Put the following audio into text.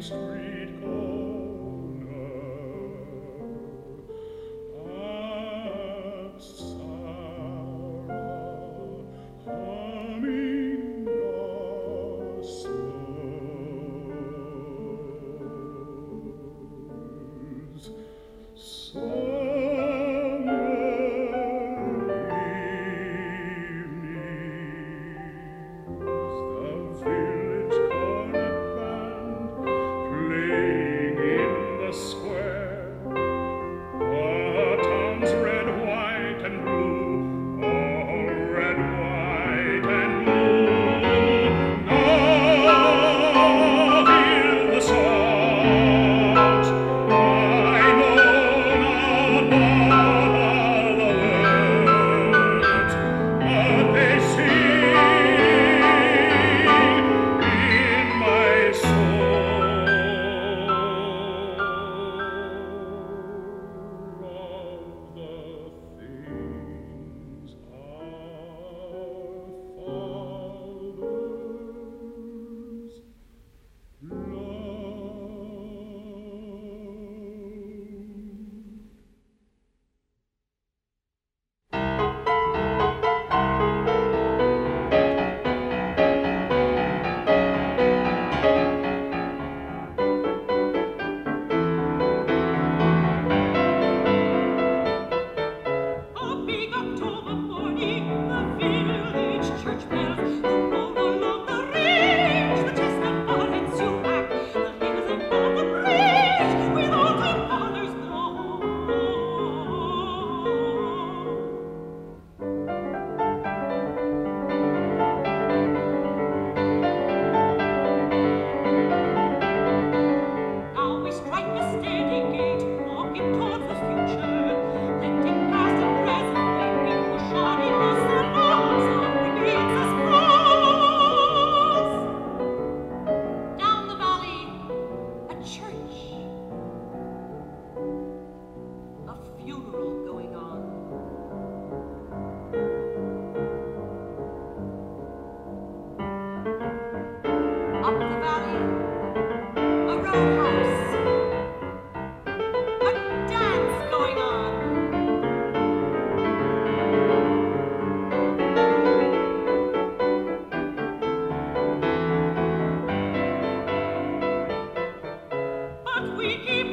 street corner, at Sarah humming gospels. Summer evenings, the village cornet band playing in the square, the town's red, white, and blue, all red, white, and blue. Now hear the songs. I know not all the words, but they sing in my soul of the things our fathers loved. A big October morning, the village church bells rolled along the ridge, the chestnut bonnets you pack, the music of the bridge, with all good fathers gone. Now we strike a steady gait, walking towards the future, letting past and present when we push on in the salons of the Jesus cross. Down the valley, a church, a funeral going on. Up the valley, a roadhouse, a dance going on. But we keep